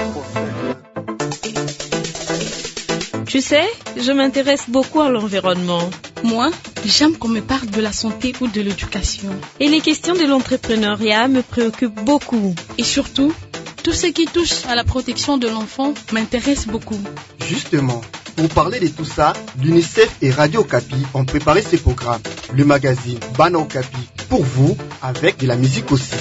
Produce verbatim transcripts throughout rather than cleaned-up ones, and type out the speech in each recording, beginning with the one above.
Tu sais, je m'intéresse beaucoup à l'environnement. Moi, j'aime qu'on me parle de la santé ou de l'éducation. Et les questions de l'entrepreneuriat me préoccupent beaucoup. Et surtout, tout ce qui touche à la protection de l'enfant m'intéresse beaucoup. Justement, pour parler de tout ça, l'UNICEF et Radio Okapi ont préparé ce programme, le magazine Bana Okapi, pour vous, avec de la musique aussi.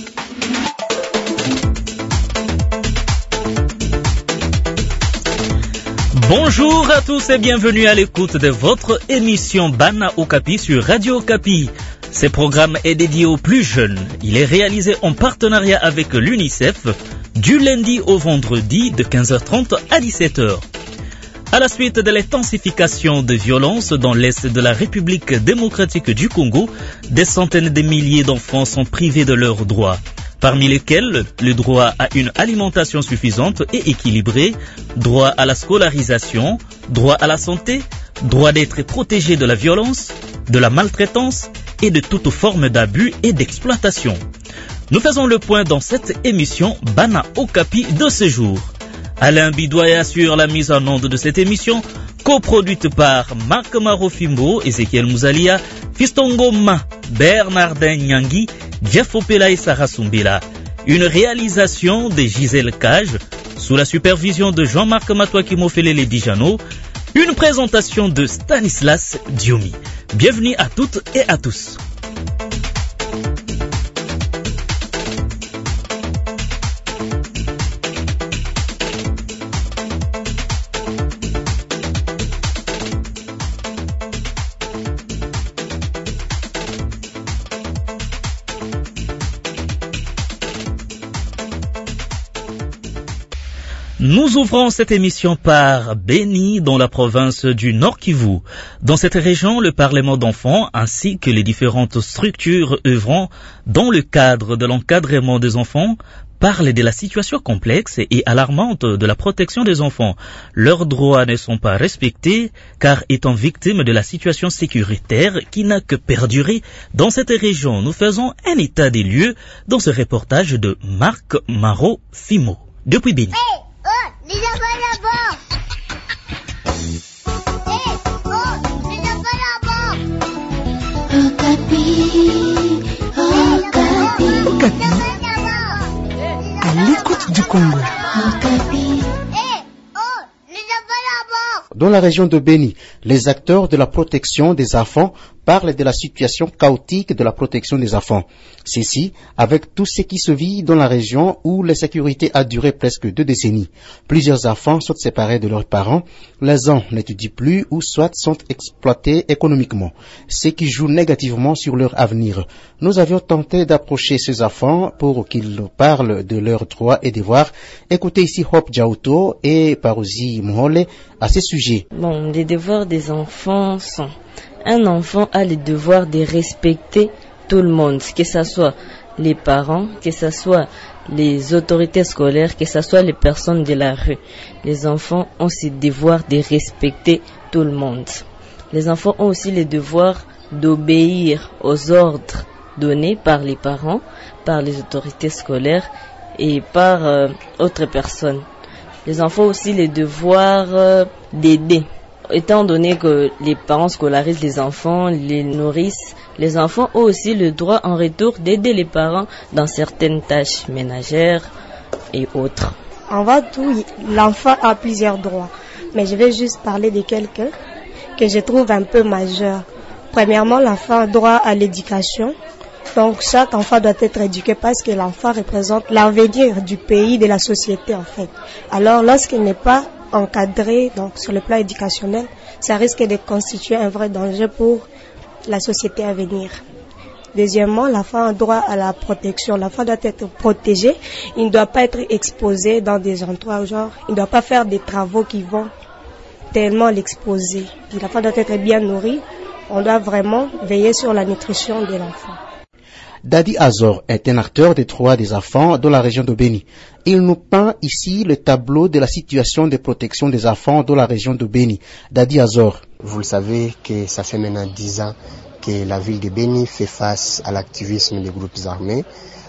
Bonjour à tous et bienvenue à l'écoute de votre émission Bana Okapi sur Radio Okapi. Ce programme est dédié aux plus jeunes. Il est réalisé en partenariat avec l'UNICEF du lundi au vendredi de quinze heures trente à dix-sept heures. À la suite de l'intensification de violences dans l'est de la République démocratique du Congo, des centaines de milliers d'enfants sont privés de leurs droits, parmi lesquels le droit à une alimentation suffisante et équilibrée, droit à la scolarisation, droit à la santé, droit d'être protégé de la violence, de la maltraitance et de toute forme d'abus et d'exploitation. Nous faisons le point dans cette émission Bana Okapi de ce jour. Alain Bidoya assure la mise en onde de cette émission, coproduite par Marc Marofimbo, Ezekiel Mouzalia, Fistongoma, Bernardin Nyangi, Diafopela et Sarah Sumbila. Une réalisation de Gisèle Cage, sous la supervision de Jean-Marc Matouaki Mofelele Dijano, une présentation de Stanislas Diomi. Bienvenue à toutes et à tous. Nous ouvrons cette émission par Beni, dans la province du Nord Kivu. Dans cette région, le Parlement d'enfants ainsi que les différentes structures œuvrant dans le cadre de l'encadrement des enfants parlent de la situation complexe et alarmante de la protection des enfants. Leurs droits ne sont pas respectés car étant victimes de la situation sécuritaire qui n'a que perduré dans cette région. Nous faisons un état des lieux dans ce reportage de Marc Marofimbo depuis Beni. Les enfants là-bas! Hé! Oh! Les enfants là-bas! Okapi, Okapi, Okapi, à l'écoute du Congo. Okapi. Hé! Oh! Les enfants là-bas! Dans la région de Beni, les acteurs de la protection des enfants parlent de la situation chaotique de la protection des enfants. Ceci avec tout ce qui se vit dans la région où l'insécurité a duré presque deux décennies. Plusieurs enfants sont séparés de leurs parents, les uns n'étudient plus ou soit sont exploités économiquement, ce qui joue négativement sur leur avenir. Nous avions tenté d'approcher ces enfants pour qu'ils parlent de leurs droits et devoirs. Écoutez ici Hope Djaouto et Parosi Mohole à ce sujet. Bon, les devoirs des enfants sont... Un enfant a le devoir de respecter tout le monde, que ce soit les parents, que ce soit les autorités scolaires, que ce soit les personnes de la rue. Les enfants ont ce devoir de respecter tout le monde. Les enfants ont aussi le devoir d'obéir aux ordres donnés par les parents, par les autorités scolaires et par euh, autres personnes. Les enfants ont aussi le devoir euh, d'aider. Étant donné que les parents scolarisent les enfants, les nourrissent, les enfants ont aussi le droit en retour d'aider les parents dans certaines tâches ménagères et autres. En va tout, l'enfant a plusieurs droits, mais je vais juste parler de quelques que je trouve un peu majeurs. Premièrement, l'enfant a droit à l'éducation. Donc chaque enfant doit être éduqué parce que l'enfant représente l'avenir du pays, de la société en fait. Alors lorsqu'il n'est pas encadré donc sur le plan éducationnel, ça risque de constituer un vrai danger pour la société à venir. Deuxièmement, l'enfant a droit à la protection. L'enfant doit être protégé. Il ne doit pas être exposé dans des endroits genre, il ne doit pas faire des travaux qui vont tellement l'exposer. L'enfant doit être bien nourri. On doit vraiment veiller sur la nutrition de l'enfant. Dadi Azor est un acteur des droits des enfants dans la région de Beni. Il nous peint ici le tableau de la situation de protection des enfants dans la région de Beni. Dadi Azor. Vous le savez que ça fait maintenant dix ans que la ville de Beni fait face à l'activisme des groupes armés.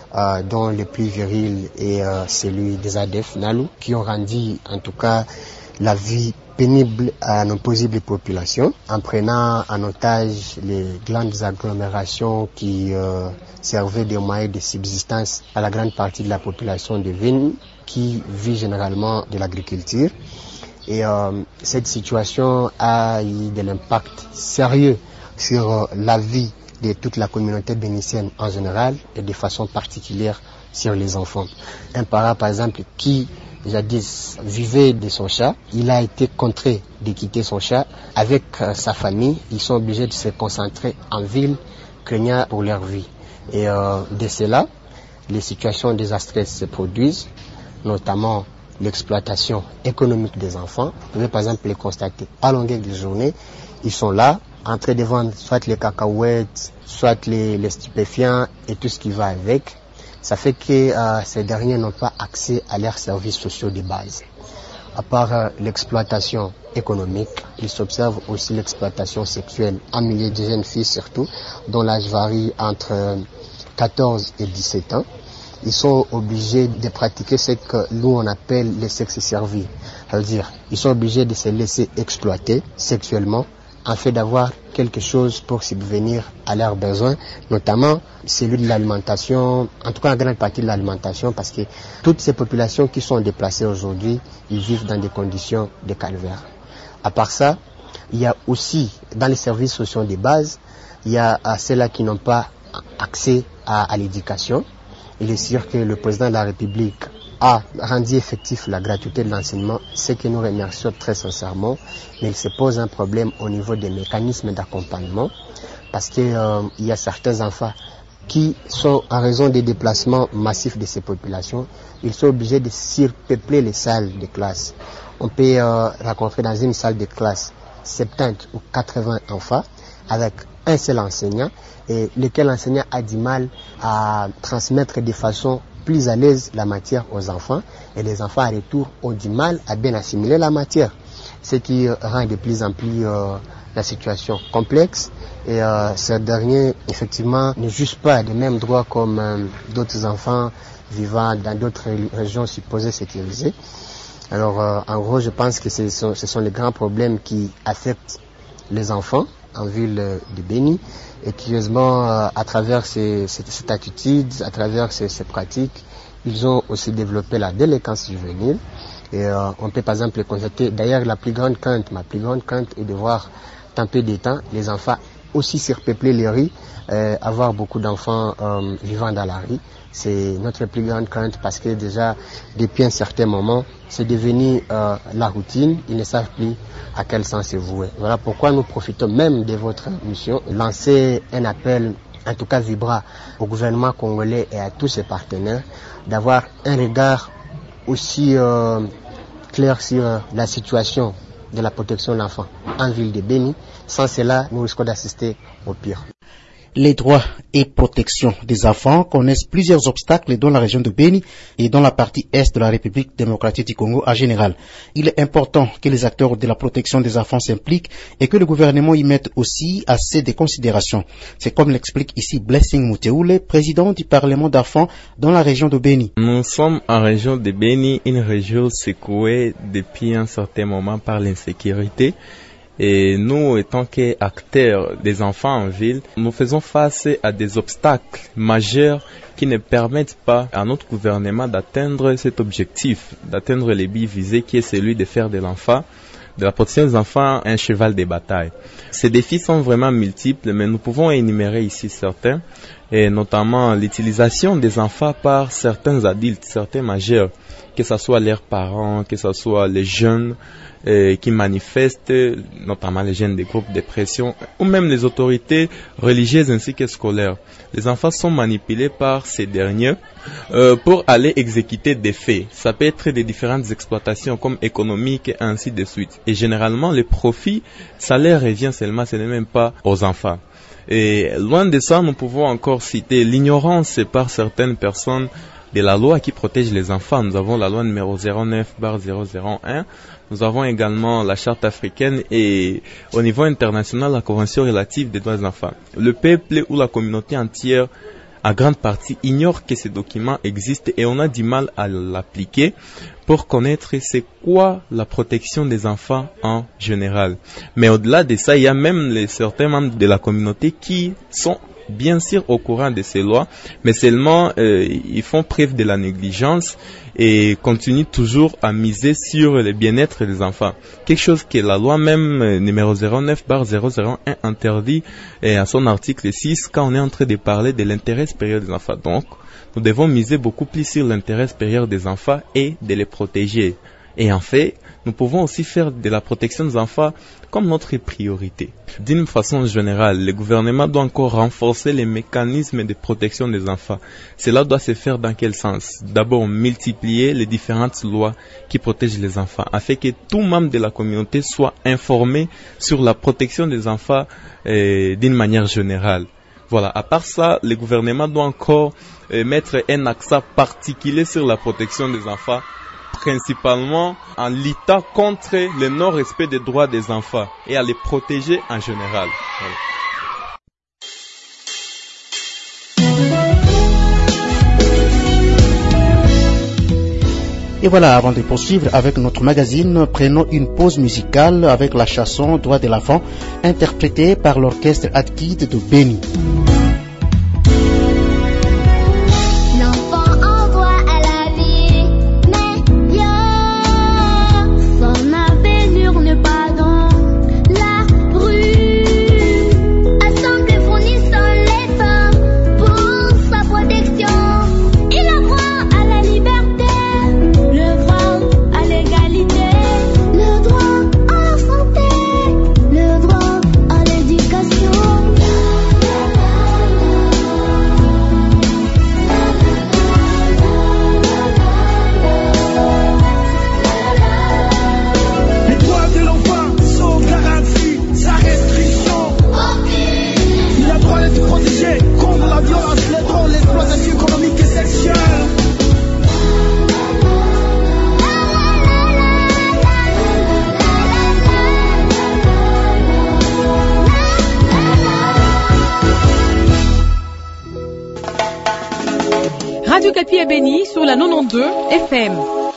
euh, dont le plus viril est euh, celui des A D F Nalu, qui ont rendu en tout cas la vie pénible à nos possibles populations, en prenant en otage les grandes agglomérations qui euh, servaient de moyens de subsistance à la grande partie de la population de Beni, qui vit généralement de l'agriculture. Et euh, cette situation a eu de l'impact sérieux sur euh, la vie de toute la communauté bénitienne en général et de façon particulière sur les enfants. Un parent, par exemple, qui jadis vivait de son chat, il a été contraint de quitter son chat avec euh, sa famille. Ils sont obligés de se concentrer en ville, craignant pour leur vie. Et euh, de cela, les situations désastreuses se produisent, notamment l'exploitation économique des enfants. Vous pouvez par exemple les constater à longueur de journée. Ils sont là, en train de vendre soit les cacahuètes, soit les, les stupéfiants et tout ce qui va avec. Ça fait que euh, ces derniers n'ont pas accès à leurs services sociaux de base. À part euh, l'exploitation économique, il s'observe aussi l'exploitation sexuelle en milieu de jeunes filles surtout, dont l'âge varie entre euh, quatorze et dix-sept ans. Ils sont obligés de pratiquer ce que nous on appelle les sexes servis. C'est-à-dire, ils sont obligés de se laisser exploiter sexuellement afin d'avoir quelque chose pour subvenir à leurs besoins, notamment celui de l'alimentation, en tout cas en grande partie de l'alimentation, parce que toutes ces populations qui sont déplacées aujourd'hui, ils vivent dans des conditions de calvaire. À part ça, il y a aussi, dans les services sociaux de base, il y a ceux-là qui n'ont pas accès à, à l'éducation. Il est sûr que le président de la République a rendu effectif la gratuité de l'enseignement, ce que nous remercions très sincèrement, mais il se pose un problème au niveau des mécanismes d'accompagnement, parce qu'il euh, y a certains enfants qui sont, en raison des déplacements massifs de ces populations, ils sont obligés de surpeupler les salles de classe. On peut euh, rencontrer dans une salle de classe soixante-dix ou quatre-vingts enfants avec un seul enseignant, et lequel enseignant a du mal à transmettre de façon plus à l'aise la matière aux enfants, et les enfants à retour ont du mal à bien assimiler la matière, ce qui rend de plus en plus euh, la situation complexe. Et euh, ces derniers, effectivement, ne jugent pas des mêmes droits comme euh, d'autres enfants vivant dans d'autres régions supposées sécurisées. Alors, euh, en gros, je pense que ce sont, ce sont les grands problèmes qui affectent les enfants en ville de Beni. Et curieusement, euh, à travers ces, cette, cette attitude, à travers ces, ces pratiques, ils ont aussi développé la délinquance juvénile. Et euh, on peut par exemple constater, d'ailleurs la plus grande crainte, ma plus grande crainte est de voir tant peu de temps les enfants aussi surpeupler les rues, euh, avoir beaucoup d'enfants euh, vivant dans la rue. C'est notre plus grande crainte parce que déjà, depuis un certain moment, c'est devenu euh, la routine. Ils ne savent plus à quel sens se vouer. Voilà pourquoi nous profitons même de votre mission, lancer un appel, en tout cas vibrant, au gouvernement congolais et à tous ses partenaires, d'avoir un regard aussi euh, clair sur euh, la situation de la protection de l'enfant en ville de Beni. Sans cela, nous risquons d'assister au pire. Les droits et protections des enfants connaissent plusieurs obstacles dans la région de Beni et dans la partie est de la République démocratique du Congo en général. Il est important que les acteurs de la protection des enfants s'impliquent et que le gouvernement y mette aussi assez de considérations. C'est comme l'explique ici Blessing Muteoule, président du Parlement d'enfants dans la région de Beni. Nous sommes en région de Beni, une région secouée depuis un certain moment par l'insécurité. Et nous, étant qu'acteurs des enfants en ville, nous faisons face à des obstacles majeurs qui ne permettent pas à notre gouvernement d'atteindre cet objectif, d'atteindre les buts visés qui est celui de faire de l'enfant, de la protection des enfants, un cheval de bataille. Ces défis sont vraiment multiples, mais nous pouvons énumérer ici certains, et notamment l'utilisation des enfants par certains adultes, certains majeurs, que ce soit leurs parents, que ce soit les jeunes, Euh, qui manifestent, notamment les jeunes des groupes de pression, ou même les autorités religieuses ainsi que scolaires. Les enfants sont manipulés par ces derniers euh, pour aller exécuter des faits. Ça peut être des différentes exploitations comme économiques et ainsi de suite. Et généralement, le profit, ça leur revient seulement, ce n'est même pas aux enfants. Et loin de ça, nous pouvons encore citer l'ignorance par certaines personnes de la loi qui protège les enfants. Nous avons la loi numéro zéro neuf barre zéro zéro un. Nous avons également la charte africaine et au niveau international la convention relative des droits des enfants. Le peuple ou la communauté entière en grande partie, ignorent que ces documents existent et on a du mal à l'appliquer pour connaître c'est quoi la protection des enfants en général. Mais au-delà de ça, il y a même les, certains membres de la communauté qui sont bien sûr au courant de ces lois, mais seulement euh, ils font preuve de la négligence et continuent toujours à miser sur le bien-être des enfants. Quelque chose que la loi même euh, numéro zéro neuf barre zéro zéro un interdit euh, à son article six quand on est en train de parler de l'intérêt supérieur des enfants. Donc, nous devons miser beaucoup plus sur l'intérêt supérieur des enfants et de les protéger. Et en fait, nous pouvons aussi faire de la protection des enfants comme notre priorité. D'une façon générale, le gouvernement doit encore renforcer les mécanismes de protection des enfants. Cela doit se faire dans quel sens? D'abord, multiplier les différentes lois qui protègent les enfants, afin que tout membre de la communauté soit informé sur la protection des enfants euh, d'une manière générale. Voilà. À part ça, le gouvernement doit encore euh, mettre un accent particulier sur la protection des enfants, principalement en luttant contre le non-respect des droits des enfants et à les protéger en général. Voilà. Et voilà, avant de poursuivre avec notre magazine, prenons une pause musicale avec la chanson Droits de l'enfant, interprétée par l'orchestre Adkid de Béni. Radio Kapi à Béni sur la quatre-vingt-douze F M.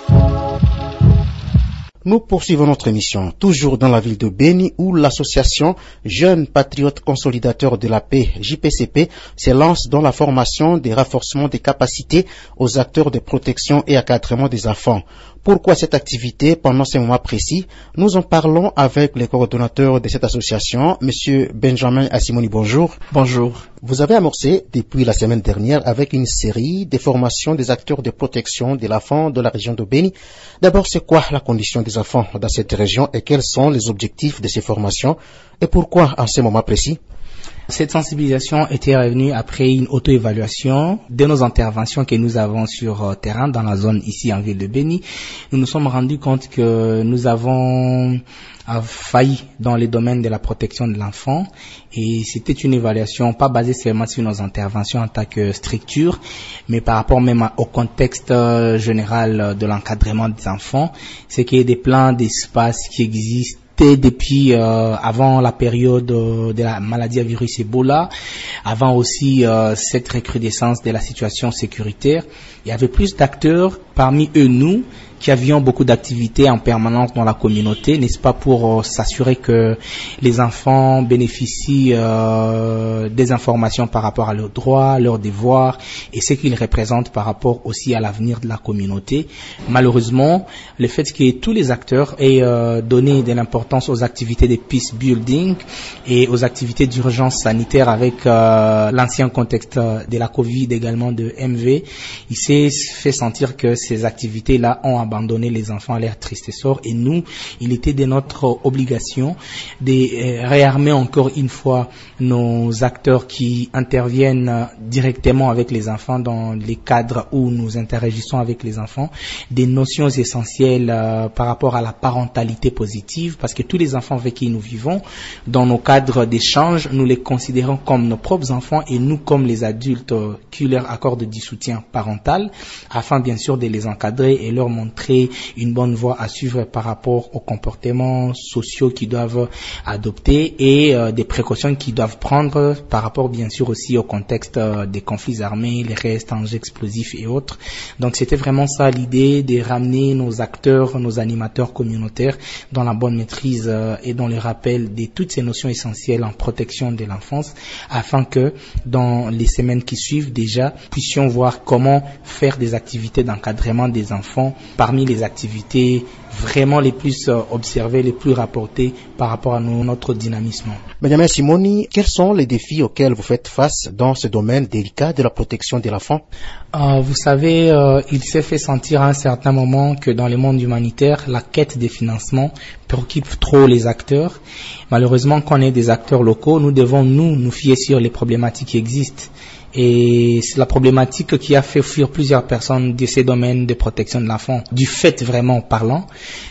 Nous poursuivons notre émission, toujours dans la ville de Béni, où l'association Jeunes Patriotes Consolidateurs de la Paix, J P C P, se lance dans la formation des renforcements des capacités aux acteurs de protection et encadrement des enfants. Pourquoi cette activité pendant ce moment précis? Nous en parlons avec le coordonnateur de cette association, Monsieur Benjamin Assimoni. Bonjour. Bonjour. Vous avez amorcé depuis la semaine dernière avec une série de formations des acteurs de protection de l'enfant de la région de Béni. D'abord, c'est quoi la condition des enfants dans cette région et quels sont les objectifs de ces formations et pourquoi en ce moment précis? Cette sensibilisation était revenue après une auto-évaluation de nos interventions que nous avons sur euh, terrain dans la zone ici en ville de Béni. Nous nous sommes rendus compte que nous avons euh, failli dans les domaines de la protection de l'enfant et c'était une évaluation pas basée seulement sur nos interventions en tant que structure, mais par rapport même au contexte euh, général de l'encadrement des enfants. C'est qu'il y a des plans d'espace qui existent depuis euh, avant la période euh, de la maladie à virus Ebola, avant aussi euh, cette recrudescence de la situation sécuritaire. Il y avait plus d'acteurs, parmi eux nous, qui avions beaucoup d'activités en permanence dans la communauté, n'est-ce pas, pour euh, s'assurer que les enfants bénéficient euh, des informations par rapport à leurs droits, leurs devoirs et ce qu'ils représentent par rapport aussi à l'avenir de la communauté. Malheureusement, le fait que tous les acteurs aient euh, donné de l'importance aux activités de peace building et aux activités d'urgence sanitaire avec euh, l'ancien contexte de la Covid également de M V, il s'est fait sentir que ces activités-là ont abandonner les enfants à leur triste sort et nous, il était de notre obligation de euh, réarmer encore une fois nos acteurs qui interviennent euh, directement avec les enfants dans les cadres où nous interagissons avec les enfants, des notions essentielles euh, par rapport à la parentalité positive, parce que tous les enfants avec qui nous vivons, dans nos cadres d'échange, nous les considérons comme nos propres enfants et nous comme les adultes euh, qui leur accordent du soutien parental, afin bien sûr de les encadrer et leur montrer montrer une bonne voie à suivre par rapport aux comportements sociaux qu'ils doivent adopter et euh, des précautions qu'ils doivent prendre par rapport bien sûr aussi au contexte euh, des conflits armés, les restes en explosifs et autres. Donc c'était vraiment ça l'idée de ramener nos acteurs, nos animateurs communautaires dans la bonne maîtrise euh, et dans le rappel de toutes ces notions essentielles en protection de l'enfance afin que dans les semaines qui suivent déjà puissions voir comment faire des activités d'encadrement des enfants parmi les activités vraiment les plus euh, observées, les plus rapportées par rapport à nous, notre dynamisme. Benjamin Simoni, quels sont les défis auxquels vous faites face dans ce domaine délicat de la protection de l'enfant? euh, Vous savez, euh, il s'est fait sentir à un certain moment que dans le monde humanitaire, la quête des financements préoccupe trop les acteurs. Malheureusement, quand on est des acteurs locaux, nous devons nous, nous fier sur les problématiques qui existent. Et c'est la problématique qui a fait fuir plusieurs personnes de ces domaines de protection de l'enfant. Du fait vraiment parlant,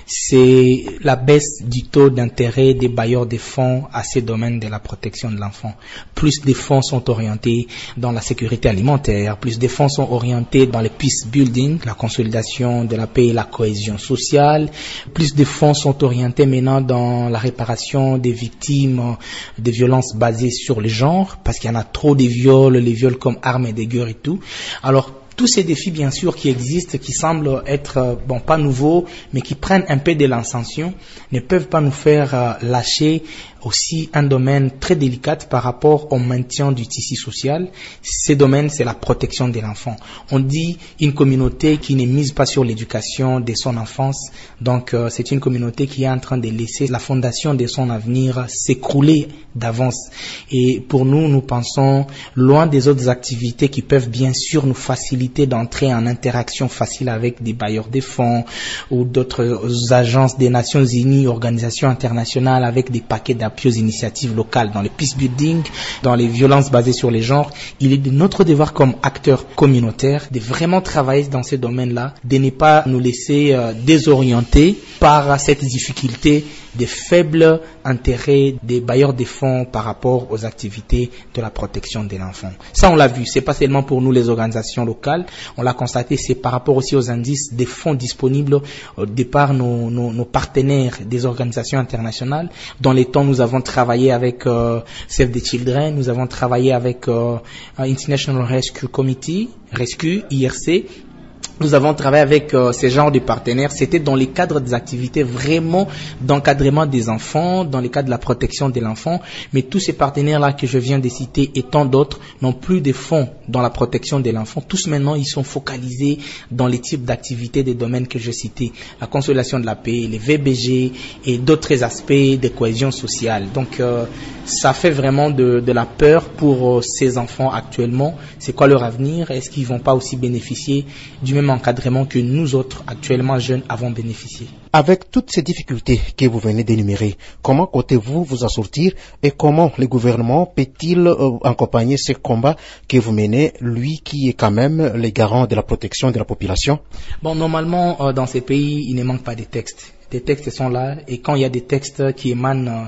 c'est la baisse du taux d'intérêt des bailleurs de fonds à ces domaines de la protection de l'enfant. Plus des fonds sont orientés dans la sécurité alimentaire, plus des fonds sont orientés dans le peace building, la consolidation de la paix et la cohésion sociale, plus des fonds sont orientés maintenant dans la réparation des victimes de violences basées sur le genre, parce qu'il y en a trop de viols, les viols comme armes de guerre et tout. Alors, tous ces défis, bien sûr, qui existent, qui semblent être, bon, pas nouveaux, mais qui prennent un peu de l'ascension, ne peuvent pas nous faire euh, lâcher aussi un domaine très délicat par rapport au maintien du tissu social. Ce domaine, c'est la protection de l'enfant. On dit une communauté qui ne mise pas sur l'éducation de son enfance. Donc, euh, c'est une communauté qui est en train de laisser la fondation de son avenir s'écrouler d'avance. Et pour nous, nous pensons, loin des autres activités qui peuvent bien sûr nous faciliter d'entrer en interaction facile avec des bailleurs de fonds ou d'autres agences des Nations Unies, organisations internationales avec des paquets d'appui aux initiatives locales dans le peace building, dans les violences basées sur les genres. Il est de notre devoir comme acteurs communautaires de vraiment travailler dans ces domaines-là, de ne pas nous laisser euh, désorienter par cette difficulté des faibles intérêts des bailleurs de fonds par rapport aux activités de la protection de l'enfant. Ça, on l'a vu, c'est pas seulement pour nous les organisations locales, on l'a constaté, c'est par rapport aussi aux indices des fonds disponibles euh, de par nos, nos, nos partenaires des organisations internationales. Dans les temps, nous avons travaillé avec euh, Save the Children, nous avons travaillé avec euh, International Rescue Committee, Rescue, I R C. Nous avons travaillé avec euh, ces genres de partenaires. C'était dans les cadres des activités vraiment d'encadrement des enfants, dans les cadres de la protection de l'enfant. Mais tous ces partenaires-là que je viens de citer et tant d'autres n'ont plus de fonds dans la protection de l'enfant. Tous maintenant, ils sont focalisés dans les types d'activités des domaines que je citais. La consolidation de la paix, les V B G et d'autres aspects de cohésion sociale. Donc, euh, ça fait vraiment de, de la peur pour euh, ces enfants actuellement. C'est quoi leur avenir? Est-ce qu'ils vont pas aussi bénéficier du même encadrement que nous autres, actuellement jeunes, avons bénéficié? Avec toutes ces difficultés que vous venez d'énumérer, comment comptez-vous vous en sortir et comment le gouvernement peut-il euh, accompagner ce combat que vous menez, lui qui est quand même le garant de la protection de la population? Bon, normalement, euh, dans ces pays, il ne manque pas de textes. Des textes sont là, et quand il y a des textes qui émanent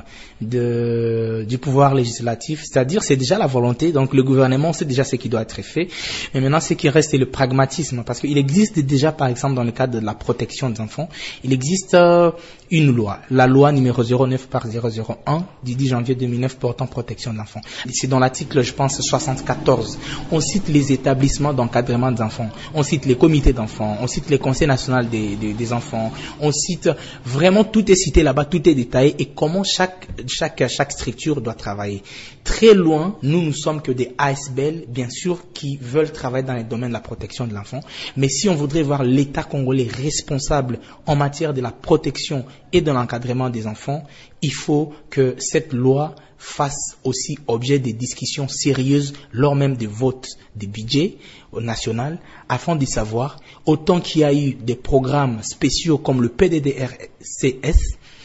de, du pouvoir législatif, c'est-à-dire c'est déjà la volonté, donc le gouvernement sait déjà ce qui doit être fait, mais maintenant ce qui reste c'est le pragmatisme, parce qu'il existe déjà par exemple dans le cadre de la protection des enfants, il existe euh, une loi, la loi numéro zéro neuf par zéro zéro un du dix janvier deux mille neuf portant protection de l'enfant. C'est dans l'article, je pense, soixante-quatorze. On cite les établissements d'encadrement des enfants, on cite les comités d'enfants, on cite les conseils nationaux des, des, des enfants, on cite vraiment, tout est cité là-bas, tout est détaillé et comment chaque, chaque, chaque structure doit travailler. Très loin, nous ne sommes que des A S B L, bien sûr, qui veulent travailler dans les domaines de la protection de l'enfant. Mais si on voudrait voir l'État congolais responsable en matière de la protection et de l'encadrement des enfants, il faut que cette loi fasse aussi objet de discussions sérieuses lors même des votes des budgets national, afin de savoir, autant qu'il y a eu des programmes spéciaux comme le P D D R C S,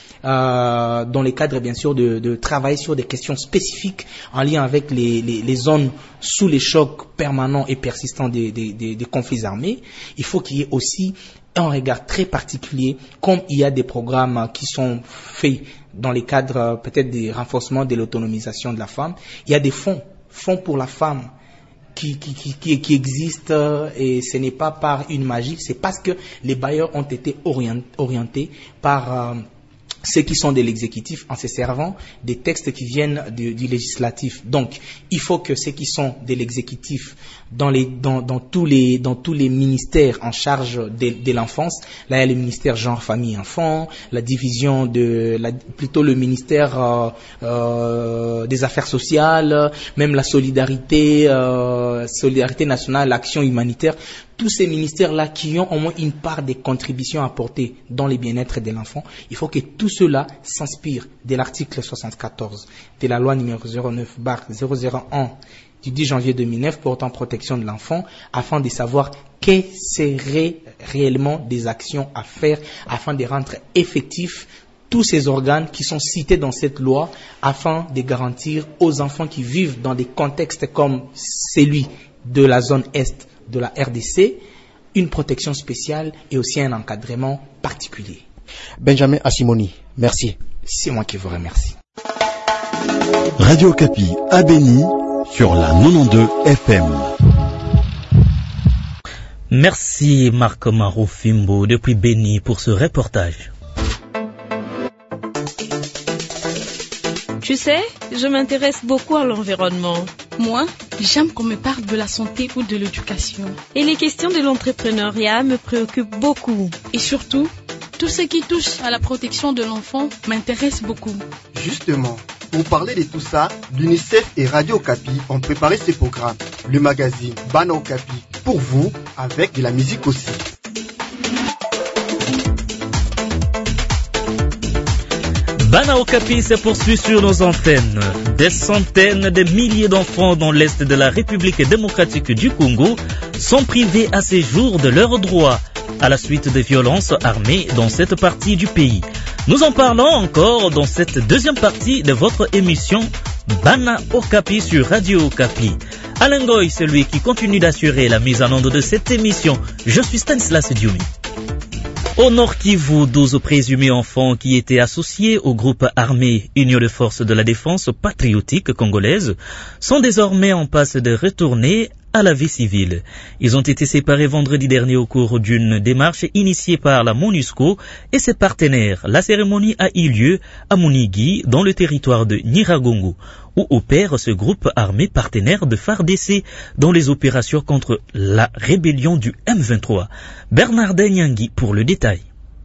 euh, dans les cadres bien sûr de, de travailler sur des questions spécifiques en lien avec les, les, les zones sous les chocs permanents et persistants des, des, des, des conflits armés, il faut qu'il y ait aussi un regard très particulier, comme il y a des programmes qui sont faits dans les cadres peut-être des renforcements de l'autonomisation de la femme, il y a des fonds, fonds pour la femme, qui, qui, qui, qui existe euh, et ce n'est pas par une magie, c'est parce que les bailleurs ont été orient, orientés par... Euh, ceux qui sont de l'exécutif en se servant des textes qui viennent du, du législatif. Donc, il faut que ceux qui sont de l'exécutif dans, les, dans, dans, tous les, dans tous les ministères en charge de, de l'enfance, là il y a le ministère genre, famille, enfant, la division de, la, plutôt le ministère euh, euh, des affaires sociales, même la solidarité, euh, solidarité nationale, l'action humanitaire. Tous ces ministères-là qui ont au moins une part des contributions à apporter dans le bien-être de l'enfant, il faut que tout cela s'inspire de l'article soixante-quatorze de la loi numéro zéro neuf barre zéro zéro un du dix janvier deux mille neuf portant protection de l'enfant, afin de savoir quelles seraient réellement des actions à faire afin de rendre effectifs tous ces organes qui sont cités dans cette loi, afin de garantir aux enfants qui vivent dans des contextes comme celui de la zone Est de la R D C, une protection spéciale et aussi un encadrement particulier. Benjamin Asimoni, merci. C'est moi qui vous remercie. Radio Okapi à Béni sur la quatre-vingt-douze F M. Merci Marc Marofimbo depuis Béni pour ce reportage. Tu sais, je m'intéresse beaucoup à l'environnement. Moi, j'aime qu'on me parle de la santé ou de l'éducation. Et les questions de l'entrepreneuriat me préoccupent beaucoup. Et surtout, tout ce qui touche à la protection de l'enfant m'intéresse beaucoup. Justement, pour parler de tout ça, l'UNICEF et Radio Okapi ont préparé ces programmes. Le magazine Bana Okapi pour vous, avec de la musique aussi. Bana Okapi se poursuit sur nos antennes. Des centaines de milliers d'enfants dans l'est de la République démocratique du Congo sont privés à ces jours de leurs droits à la suite des violences armées dans cette partie du pays. Nous en parlons encore dans cette deuxième partie de votre émission Bana Okapi sur Radio Okapi. Alain Goy, celui qui continue d'assurer la mise en onde de cette émission. Je suis Stanislas Dioumi. Au Nord Kivu, douze présumés enfants qui étaient associés au groupe armé Union de forces de la défense patriotique congolaise sont désormais en passe de retourner à la vie civile. Ils ont été séparés vendredi dernier au cours d'une démarche initiée par la MONUSCO et ses partenaires. La cérémonie a eu lieu à Munigi, dans le territoire de Nyiragongo, où opère ce groupe armé partenaire de F A R D C dans les opérations contre la rébellion du M vingt-trois. Bernard Nyangui pour le détail.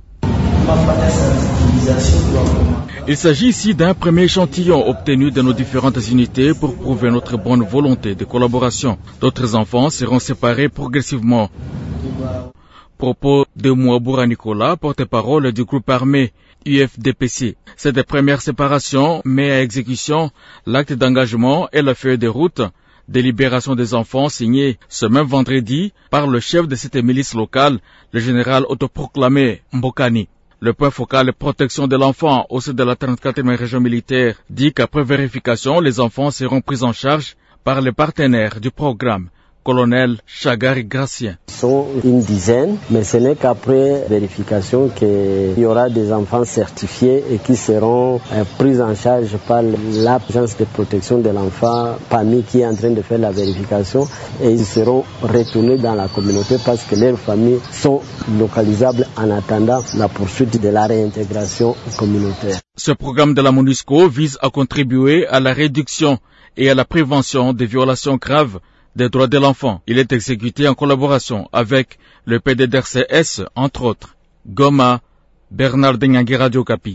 Il s'agit ici d'un premier échantillon obtenu de nos différentes unités pour prouver notre bonne volonté de collaboration. D'autres enfants seront séparés progressivement. Propos de Mouaboura Nicolas, porte-parole du groupe armé U F D P C. Cette première séparation met à exécution l'acte d'engagement et la feuille de route de libération des enfants signée ce même vendredi par le chef de cette milice locale, le général autoproclamé Mbokani. Le point focal est protection de l'enfant au sein de la trente-quatrième région militaire dit qu'après vérification, les enfants seront pris en charge par les partenaires du programme. Colonel Chagari Gracien. Ils sont une dizaine, mais ce n'est qu'après vérification qu'il y aura des enfants certifiés et qui seront euh, pris en charge par l'agence de protection de l'enfant P A M I qui est en train de faire la vérification, et ils seront retournés dans la communauté parce que leurs familles sont localisables en attendant la poursuite de la réintégration communautaire. Ce programme de la MONUSCO vise à contribuer à la réduction et à la prévention des violations graves des droits de l'enfant. Il est exécuté en collaboration avec le P D D R C S, entre autres. Goma, Bernard Nyangui, Radio Okapi.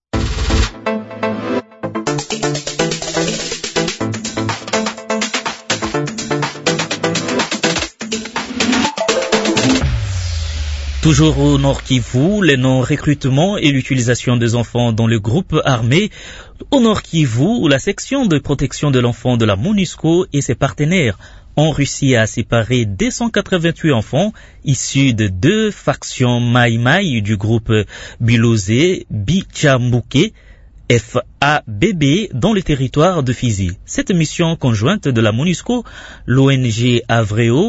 Toujours au Nord Kivu, les non-recrutements et l'utilisation des enfants dans le groupe armé. Au Nord Kivu, la section de protection de l'enfant de la MONUSCO et ses partenaires ont réussi à séparer deux cent quatre-vingt-huit enfants issus de deux factions Maï-Maï du groupe Bilosé, Bichambuke, F A B B dans le territoire de Fizi. Cette mission conjointe de la MONUSCO, l'O N G Avreo,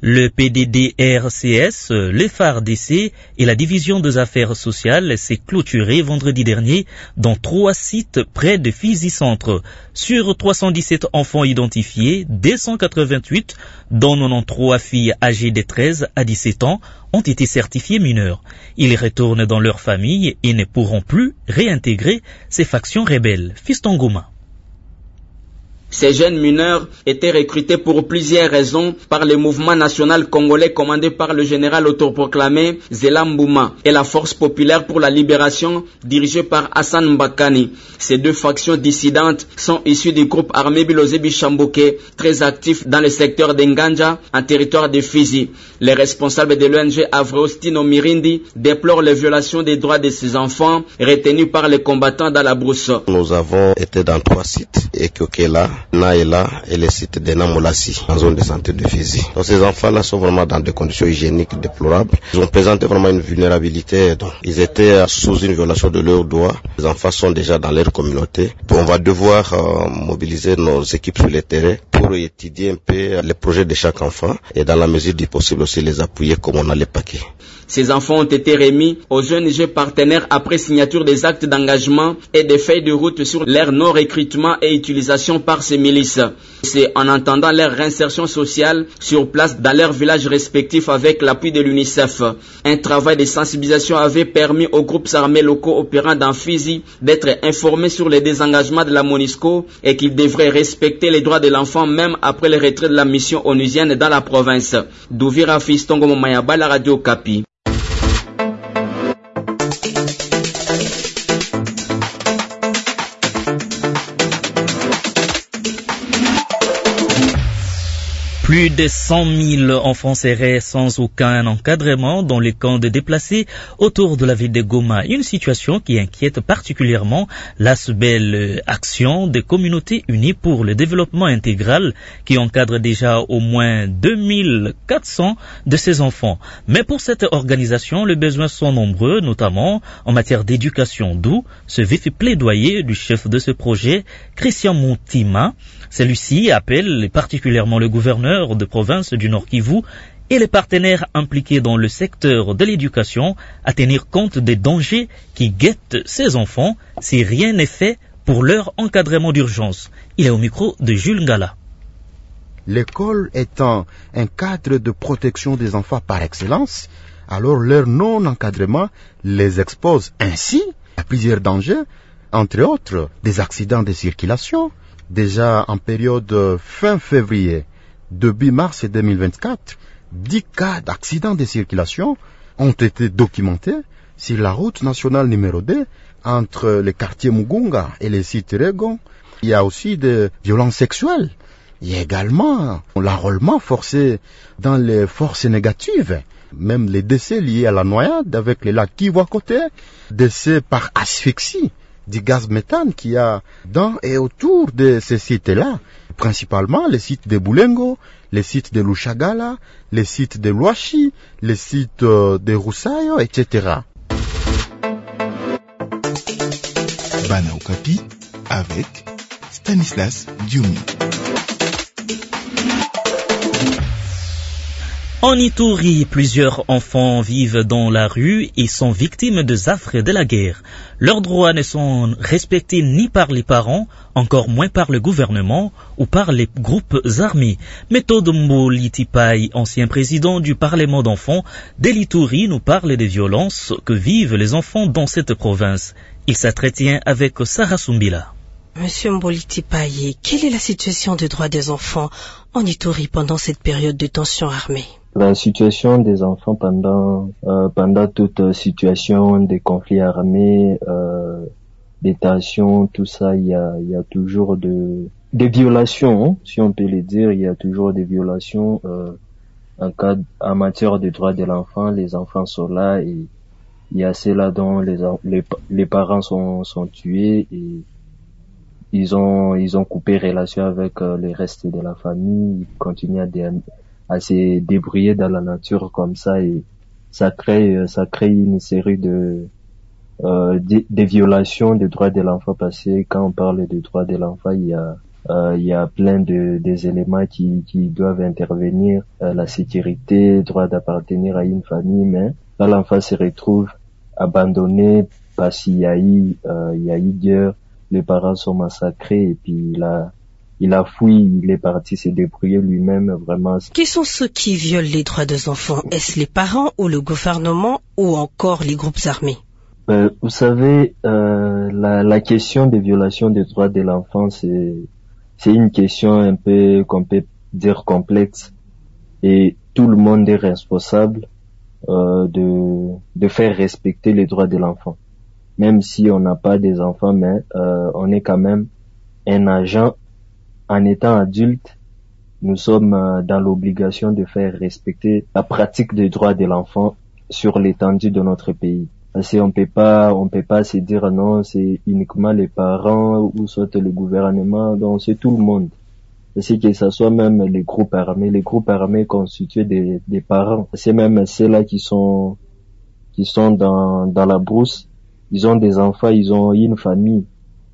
Le P D D R C S, le F A R D C et la Division des Affaires sociales s'est clôturé vendredi dernier dans trois sites près de Fizi Centre. Sur trois cent dix-sept enfants identifiés, deux cent quatre-vingt-huit, dont quatre-vingt-treize filles âgées de treize à dix-sept ans, ont été certifiés mineurs. Ils retournent dans leur famille et ne pourront plus réintégrer ces factions rebelles. Fiston Gouma. Ces jeunes mineurs étaient recrutés pour plusieurs raisons par le mouvement national congolais commandé par le général autoproclamé Zelam Bouma et la Force populaire pour la libération dirigée par Hassan Mbakani. Ces deux factions dissidentes sont issues du groupe armé Bilozebi Chamboke, très actif dans le secteur d'Enganja, en territoire de Fizi. Les responsables de l'O N G Avreostino Mirindi déplorent les violations des droits de ces enfants retenus par les combattants dans la brousse. Nous avons été dans trois sites, Ekyokela, Naela et les sites de Namolassi, en zone de santé de Fizi. Donc ces enfants-là sont vraiment dans des conditions hygiéniques déplorables. Ils ont présenté vraiment une vulnérabilité. Donc, ils étaient sous une violation de leurs droits. Les enfants sont déjà dans leur communauté. Donc, on va devoir euh, mobiliser nos équipes sur le terrain pour étudier un peu les projets de chaque enfant et dans la mesure du possible aussi les appuyer comme on a les paquets. Ces enfants ont été remis aux O N G partenaires après signature des actes d'engagement et des feuilles de route sur leur non-recrutement et utilisation par ces milices. C'est en attendant leur réinsertion sociale sur place dans leurs villages respectifs avec l'appui de l'UNICEF. Un travail de sensibilisation avait permis aux groupes armés locaux opérant dans Fizi d'être informés sur les désengagements de la MONUSCO et qu'ils devraient respecter les droits de l'enfant même après le retrait de la mission onusienne dans la province. Douvira Fistongo Mayaba, la Radio Kapi. Plus de cent mille enfants seraient sans aucun encadrement dans les camps de déplacés autour de la ville de Goma. Une situation qui inquiète particulièrement la belle action des communautés unies pour le développement intégral qui encadre déjà au moins deux mille quatre cents de ces enfants. Mais pour cette organisation, les besoins sont nombreux, notamment en matière d'éducation, d'où ce vif plaidoyer du chef de ce projet, Christian Moutima. Celui-ci appelle particulièrement le gouverneur de province du Nord Kivu et les partenaires impliqués dans le secteur de l'éducation à tenir compte des dangers qui guettent ces enfants si rien n'est fait pour leur encadrement d'urgence. Il est au micro de Jules Ngala. L'école étant un cadre de protection des enfants par excellence, alors leur non-encadrement les expose ainsi à plusieurs dangers, entre autres des accidents de circulation. Déjà en période fin février, début mars deux mille vingt-quatre, dix cas d'accidents de circulation ont été documentés sur la route nationale numéro deux entre les quartiers Mugunga et les sites Regon. Il y a aussi des violences sexuelles. Il y a également l'enrôlement forcé dans les forces négatives, même les décès liés à la noyade avec les lacs Kivu à côté, décès par asphyxie du gaz méthane qu'il y a dans et autour de ces sites-là, principalement les sites de Boulengo, les sites de Lushagala, les sites de Luashi, les sites de Roussayo, et cetera. Bana Okapi avec Stanislas Dioumi. En Ituri, plusieurs enfants vivent dans la rue et sont victimes des affres de la guerre. Leurs droits ne sont respectés ni par les parents, encore moins par le gouvernement ou par les groupes armés. Méthode Mbolitipai, ancien président du Parlement d'enfants de l'Ituri, nous parle des violences que vivent les enfants dans cette province. Il s'entretient avec Sarah Sumbila. Monsieur Mbolitipai, quelle est la situation des droits des enfants en Ituri pendant cette période de tension armée? La situation des enfants pendant euh, pendant toute situation des conflits armés, euh, des tensions, tout ça, il y a il y a toujours de des violations, hein, si on peut le dire, il y a toujours des violations euh, en cas en matière de droits de l'enfant. Les enfants sont là et il y a ceux-là dont les les les parents sont sont tués et ils ont ils ont coupé relation avec euh, le reste de la famille. Ils continuent à dé à se débrouiller dans la nature comme ça et ça crée ça crée une série de euh, de, de violations des droits de l'enfant parce que quand on parle des droits de l'enfant il y a euh, il y a plein de des éléments qui qui doivent intervenir, euh, la sécurité, droit d'appartenir à une famille, mais là l'enfant se retrouve abandonné parce qu'il y a eu euh, il y a eu guerre, les parents sont massacrés et puis il a il a fui, il est parti se débrouiller lui-même vraiment. Qui sont ceux qui violent les droits des enfants? Est-ce les parents ou le gouvernement ou encore les groupes armés? Euh, vous savez, euh, la, la question des violations des droits de l'enfant, c'est c'est une question un peu, qu'on peut dire, complexe, et tout le monde est responsable euh, de de faire respecter les droits de l'enfant. Même si on n'a pas des enfants, mais euh, on est quand même un agent. En étant adulte, nous sommes euh, dans l'obligation de faire respecter la pratique des droits de l'enfant sur l'étendue de notre pays. Parce qu'on peut pas, on peut pas se dire non, c'est uniquement les parents ou soit le gouvernement, donc c'est tout le monde. C'est que ça soit même les groupes armés, les groupes armés constitués des, des parents. C'est même ceux-là qui sont, qui sont dans, dans la brousse. Ils ont des enfants, ils ont une famille.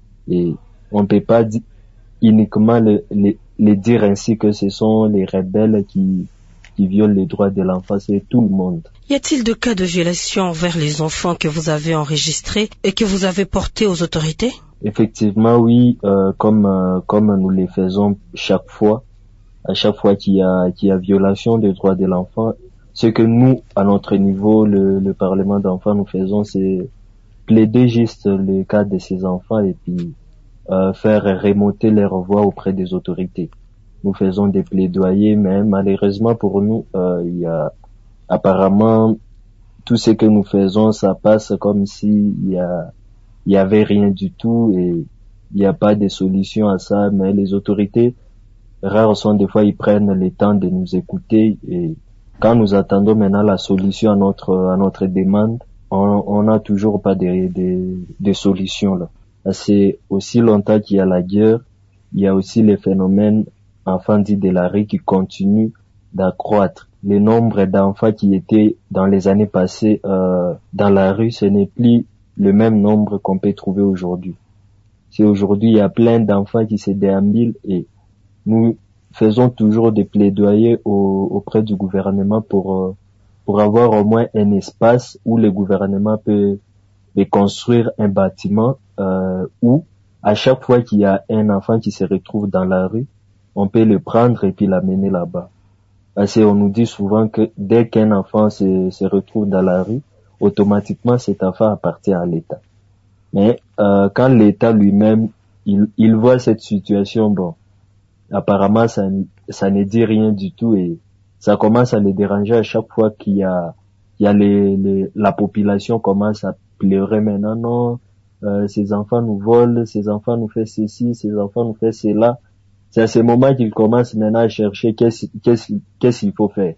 Et on peut pas dire, uniquement les, les, les dire ainsi que ce sont les rebelles qui, qui violent les droits de l'enfant, c'est tout le monde. Y a-t-il de cas de violation envers les enfants que vous avez enregistrés et que vous avez portés aux autorités? Effectivement, oui, euh, comme euh, comme nous les faisons chaque fois, à chaque fois qu'il y a qu'il y a violation des droits de l'enfant, ce que nous, à notre niveau, le, le Parlement d'enfants, nous faisons, c'est plaider juste les cas de ces enfants et puis Euh, faire remonter leur voix auprès des autorités. Nous faisons des plaidoyers, mais malheureusement pour nous, euh, il y a apparemment tout ce que nous faisons, ça passe comme si il y a il y avait rien du tout et il n'y a pas de solution à ça. Mais les autorités, rares sont des fois, ils prennent le temps de nous écouter et quand nous attendons maintenant la solution à notre à notre demande, on on n'a toujours pas de de, de solution là. C'est aussi longtemps qu'il y a la guerre, il y a aussi les phénomènes enfants dits de la rue qui continuent d'accroître. Le nombre d'enfants qui étaient dans les années passées euh, dans la rue, ce n'est plus le même nombre qu'on peut trouver aujourd'hui. C'est aujourd'hui, il y a plein d'enfants qui se déambulent et nous faisons toujours des plaidoyers au, auprès du gouvernement pour euh, pour avoir au moins un espace où le gouvernement peut, peut construire un bâtiment Euh, où à chaque fois qu'il y a un enfant qui se retrouve dans la rue, on peut le prendre et puis l'amener là-bas. Parce qu'on nous dit souvent que dès qu'un enfant se, se retrouve dans la rue, automatiquement cet enfant appartient à l'État. Mais euh, quand l'État lui-même, il, il voit cette situation, bon, apparemment ça, ça ne dit rien du tout et ça commence à les déranger à chaque fois qu'il y a, il y a les, les, la population commence à pleurer maintenant, non, Euh, ces enfants nous volent, ces enfants nous font ceci, ces enfants nous font cela. C'est à ce moment qu'ils commencent maintenant à chercher qu'est-ce, qu'est-ce, qu'est-ce qu'il faut faire.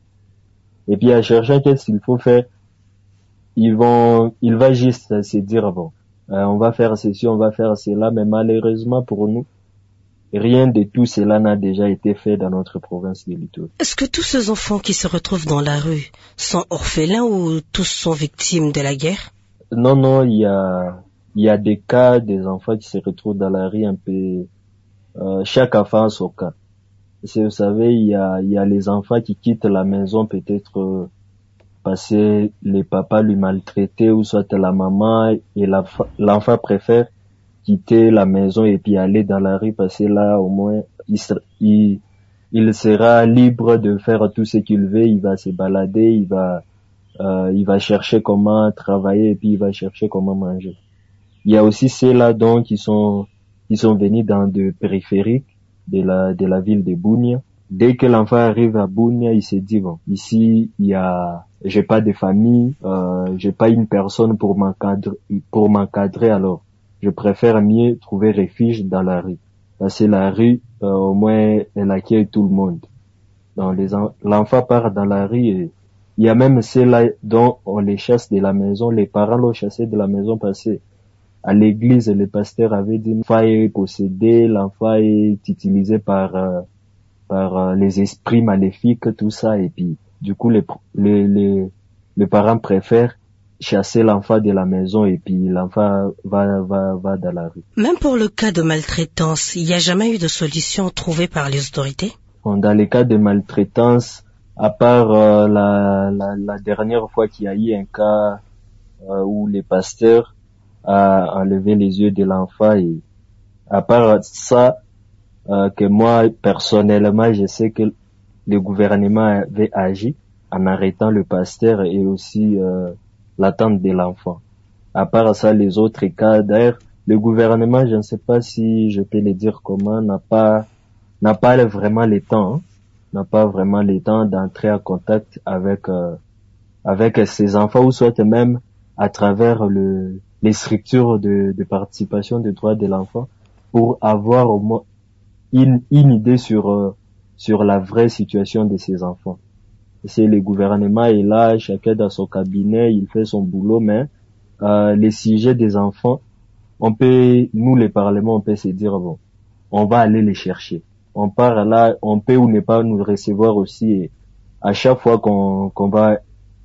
Et puis à chercher qu'est-ce qu'il faut faire, ils vont, il va juste se dire bon, euh, on va faire ceci, on va faire cela, mais malheureusement pour nous, rien de tout cela n'a déjà été fait dans notre province de l'Ituri. Est-ce que tous ces enfants qui se retrouvent dans la rue sont orphelins ou tous sont victimes de la guerre? Non, non, il y a Il y a des cas des enfants qui se retrouvent dans la rue un peu, euh, chaque enfant a son cas. Parce que vous savez, il y a, il y a les enfants qui quittent la maison peut-être euh, parce que les papas lui maltraitaient ou soit la maman et la, l'enfant préfère quitter la maison et puis aller dans la rue parce que là au moins il, il, il sera libre de faire tout ce qu'il veut, il va se balader, il va, euh, il va chercher comment travailler et puis il va chercher comment manger. Il y a aussi ceux-là donc qui sont qui sont venus dans de périphériques de la de la ville de Bunia. Dès que l'enfant arrive à Bunia, il se dit bon, ici il y a j'ai pas de famille, euh, j'ai pas une personne pour m'encadrer pour m'encadrer alors je préfère mieux trouver refuge dans la rue. Parce que la rue euh, au moins elle accueille tout le monde. Donc les en- l'enfant part dans la rue et il y a même ceux-là dont on les chasse de la maison, les parents l'ont chassé de la maison parce que à l'église, le pasteur avait dit l'enfant est possédé, l'enfant est utilisé par euh, par euh, les esprits maléfiques, tout ça. Et puis, du coup, les les les, les parents préfèrent chasser l'enfant de la maison et puis l'enfant va, va, va dans la rue. Même pour le cas de maltraitance, il n'y a jamais eu de solution trouvée par les autorités? Bon, dans les cas de maltraitance, à part euh, la, la, la dernière fois qu'il y a eu un cas euh, où les pasteurs a enlevé les yeux de l'enfant, et à part ça, euh, que moi personnellement je sais que le gouvernement avait agi en arrêtant le pasteur et aussi euh, l'attente de l'enfant. À part ça, les autres cas, d'ailleurs, le gouvernement, je ne sais pas si je peux le dire comment, n'a pas n'a pas vraiment le temps, hein, n'a pas vraiment le temps d'entrer en contact avec euh, avec ces enfants, ou soit même à travers le les structures de, de participation des droits de l'enfant, pour avoir au moins une, une idée sur euh, sur la vraie situation de ces enfants. C'est le gouvernement est là, chacun dans son cabinet, il fait son boulot, mais euh, les sujets des enfants, on peut, nous les parlements, on peut se dire bon, on va aller les chercher. On part là, on peut ou ne pas nous recevoir aussi. Et à chaque fois qu'on qu'on va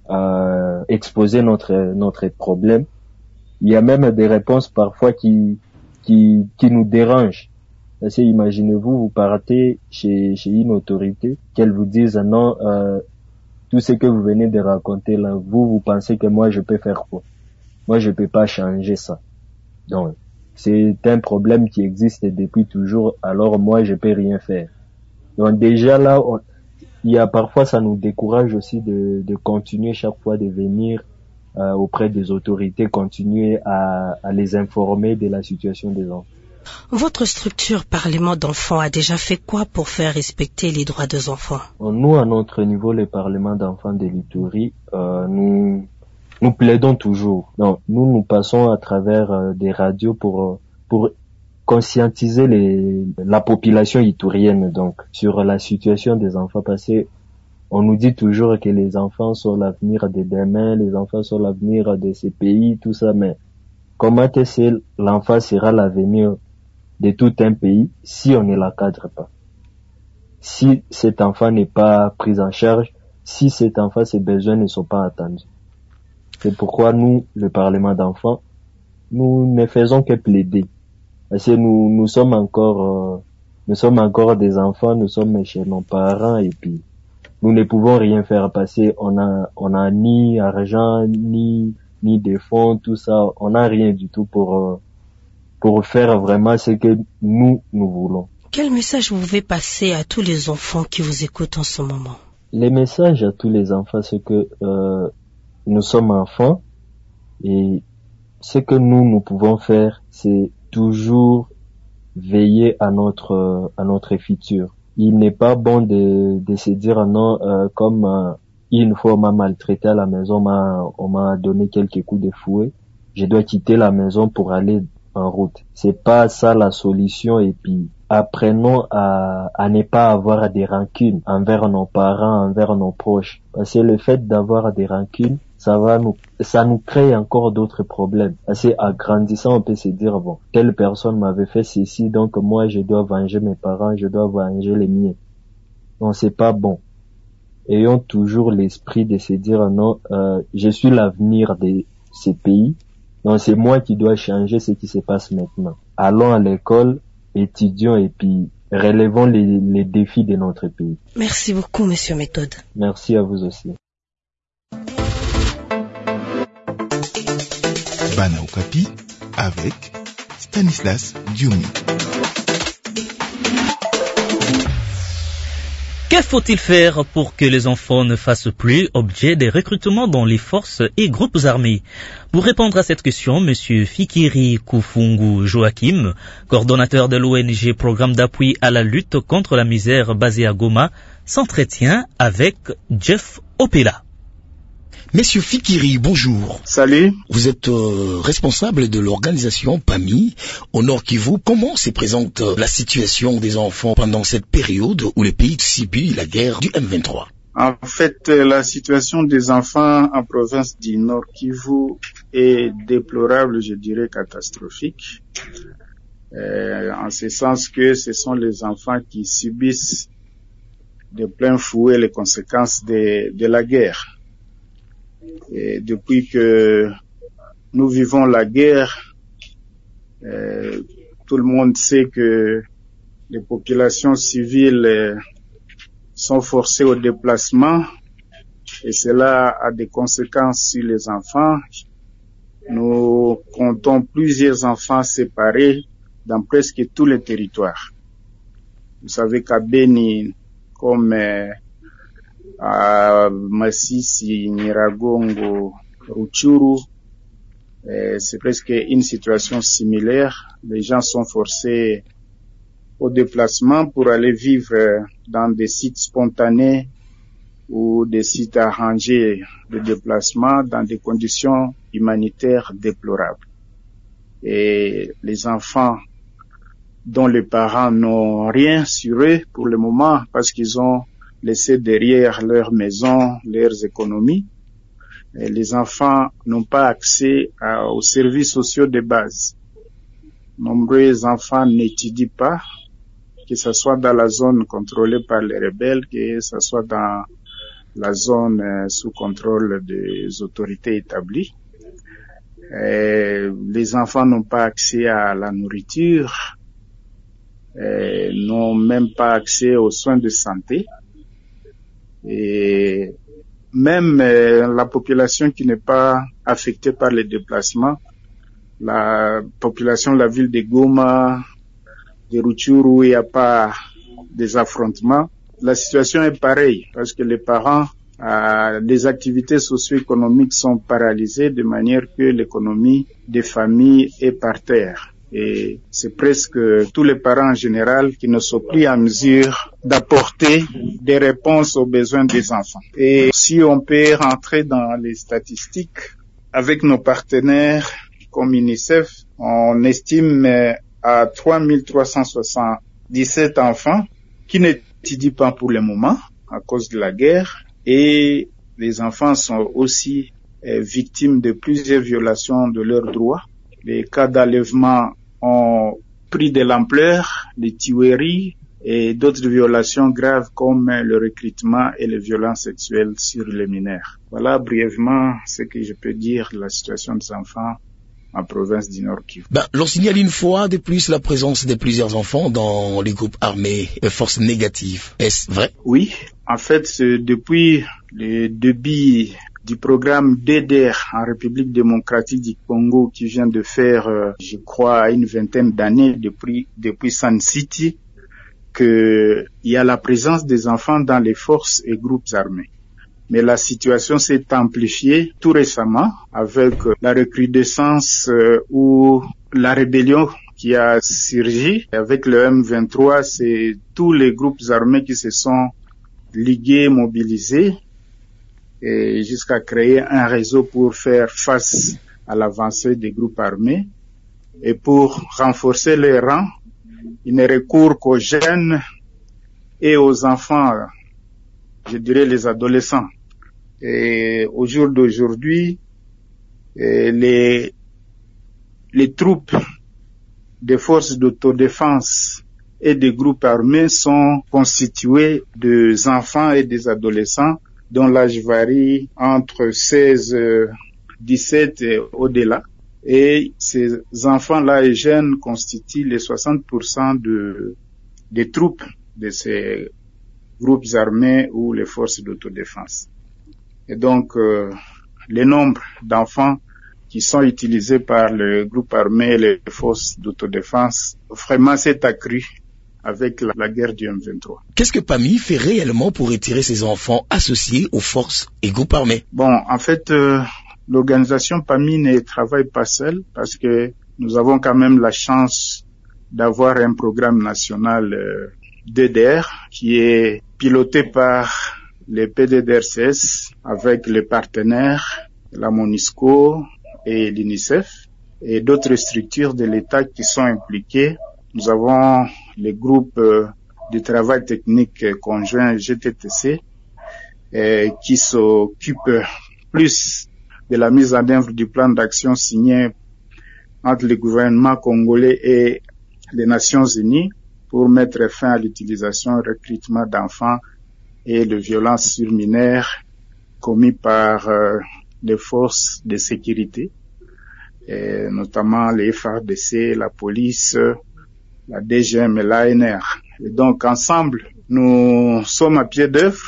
euh, exposer notre notre problème, il y a même des réponses parfois qui qui qui nous dérangent. Parce que imaginez-vous, vous partez chez chez une autorité, qu'elle vous dise non, euh, tout ce que vous venez de raconter là, vous vous pensez que moi je peux faire quoi? Moi je peux pas changer ça. Donc c'est un problème qui existe depuis toujours, alors moi je peux rien faire. Donc déjà là, on, il y a parfois ça nous décourage aussi de de continuer chaque fois de venir euh, auprès des autorités, continuer à à les informer de la situation des enfants. Votre structure Parlement d'enfants a déjà fait quoi pour faire respecter les droits des enfants? Nous, à notre niveau, le Parlement d'enfants de l'Ituri, euh, nous nous plaidons toujours. Donc, nous nous passons à travers euh, des radios pour pour conscientiser les la population iturienne donc sur la situation des enfants, parce que on nous dit toujours que les enfants sont l'avenir de demain, les enfants sont l'avenir de ces pays, tout ça, mais comment est-ce que l'enfant sera l'avenir de tout un pays si on ne l'encadre pas? Si cet enfant n'est pas pris en charge, si cet enfant, ses besoins ne sont pas attendus. C'est pourquoi nous, le Parlement d'enfants, nous ne faisons que plaider. Parce que nous, nous sommes encore, euh, nous sommes encore des enfants, nous sommes chez nos parents et puis nous ne pouvons rien faire parce qu'on a, on a ni argent, ni, ni des fonds, tout ça, on n'a rien du tout pour, euh, pour faire vraiment ce que nous, nous voulons. Quel message vous pouvez passer à tous les enfants qui vous écoutent en ce moment? Les messages à tous les enfants, c'est que euh, nous sommes enfants et ce que nous, nous pouvons faire, c'est toujours veiller à notre à notre futur. Il n'est pas bon de, de se dire non, euh, comme euh, une fois on m'a maltraité à la maison, on m'a, on m'a donné quelques coups de fouet, je dois quitter la maison pour aller en route. C'est pas ça la solution. Et puis apprenons à, à ne pas avoir des rancunes envers nos parents, envers nos proches. Parce que le fait d'avoir des rancunes, ça va nous, ça nous crée encore d'autres problèmes. Parce que en grandissant, on peut se dire, bon, telle personne m'avait fait ceci, donc moi je dois venger mes parents, je dois venger les miens. Non, c'est pas bon. Ayons toujours l'esprit de se dire, non, euh, je suis l'avenir de ces pays. Donc c'est moi qui dois changer ce qui se passe maintenant. Allons à l'école, étudions et puis relevons les, les défis de notre pays. Merci beaucoup, Monsieur Méthode. Merci à vous aussi. Bana Okapi avec Stanislas Dioumi. Que faut-il faire pour que les enfants ne fassent plus objet des recrutements dans les forces et groupes armés? Pour répondre à cette question, Monsieur Fikiri Kufungu Joachim, coordonnateur de l'O N G Programme d'appui à la lutte contre la misère basé à Goma, s'entretient avec Jeff Opela. Monsieur Fikiri, bonjour. Salut. Vous êtes euh, responsable de l'organisation P A M I au Nord Kivu. Comment se présente euh, la situation des enfants pendant cette période où le pays subit la guerre du M vingt-trois? En fait, la situation des enfants en province du Nord Kivu est déplorable, je dirais catastrophique. Euh, en ce sens que ce sont les enfants qui subissent de plein fouet les conséquences de, de la guerre. Et depuis que nous vivons la guerre, euh, tout le monde sait que les populations civiles euh, sont forcées au déplacement et cela a des conséquences sur les enfants. Nous comptons plusieurs enfants séparés dans presque tous les territoires. Vous savez qu'à Beni, comme euh, à Masisi, Nyiragongo, Rutshuru, euh, c'est presque une situation similaire. Les gens sont forcés au déplacement pour aller vivre dans des sites spontanés ou des sites arrangés de déplacement dans des conditions humanitaires déplorables. Et les enfants dont les parents n'ont rien sur eux pour le moment parce qu'ils ont laissé derrière leur maison, leurs économies, et les enfants n'ont pas accès à, aux services sociaux de base. Nombreux enfants n'étudient pas, que ce soit dans la zone contrôlée par les rebelles, que ce soit dans la zone euh, sous contrôle des autorités établies. Et les enfants n'ont pas accès à la nourriture, et n'ont même pas accès aux soins de santé. Et même euh, la population qui n'est pas affectée par les déplacements, la population de la ville de Goma, de Rutshuru, où il n'y a pas des affrontements, la situation est pareille parce que les parents, euh, les activités socio-économiques sont paralysées de manière que l'économie des familles est par terre. Et c'est presque tous les parents en général qui ne sont plus en mesure d'apporter des réponses aux besoins des enfants. Et si on peut rentrer dans les statistiques avec nos partenaires comme UNICEF, on estime à trois mille trois cent soixante-dix-sept enfants qui n'étudient pas pour le moment à cause de la guerre, et les enfants sont aussi euh, victimes de plusieurs violations de leurs droits. Les cas d'enlèvement ont pris de l'ampleur, les tueries et d'autres violations graves comme le recrutement et les violences sexuelles sur les mineurs. Voilà brièvement ce que je peux dire de la situation des enfants en province du Nord Kivu. Ben, l'on signale une fois de plus la présence de plusieurs enfants dans les groupes armés et forces négatives. Est-ce vrai? Oui, en fait, depuis le début du programme D D R en République démocratique du Congo qui vient de faire, euh, je crois, une vingtaine d'années depuis, depuis Sun City, qu'il y a la présence des enfants dans les forces et groupes armés. Mais la situation s'est amplifiée tout récemment avec la recrudescence euh, ou la rébellion qui a surgi avec le M vingt-trois. C'est tous les groupes armés qui se sont ligués, mobilisés, et jusqu'à créer un réseau pour faire face à l'avancée des groupes armés. Et pour renforcer les rangs, ils ne recourent qu'aux jeunes et aux enfants, je dirais les adolescents. Et au jour d'aujourd'hui, les, les troupes des forces d'autodéfense et des groupes armés sont constituées des enfants et des adolescents dont l'âge varie entre seize, dix-sept et au-delà. Et ces enfants-là et jeunes constituent les soixante pour cent de, des troupes de ces groupes armés ou les forces d'autodéfense. Et donc, euh, le nombre d'enfants qui sont utilisés par le groupe armé et les forces d'autodéfense vraiment s'est accru avec la, la guerre du M vingt-trois. Qu'est-ce que P A M I fait réellement pour retirer ses enfants associés aux forces et groupes armés? Bon, en fait, euh, l'organisation P A M I ne travaille pas seule parce que nous avons quand même la chance d'avoir un programme national euh, D D R qui est piloté par les P D D R C S avec les partenaires, la MONUSCO et l'UNICEF et d'autres structures de l'État qui sont impliquées. Nous avons les groupes de travail technique conjoint G T T C euh, qui s'occupent plus de la mise en œuvre du plan d'action signé entre le gouvernement congolais et les Nations Unies pour mettre fin à l'utilisation et recrutement d'enfants et de violences sur mineurs commis par euh, des forces de sécurité, et notamment les F A R D C, la police, la D G M et l'A N R. Et donc ensemble, nous sommes à pied d'œuvre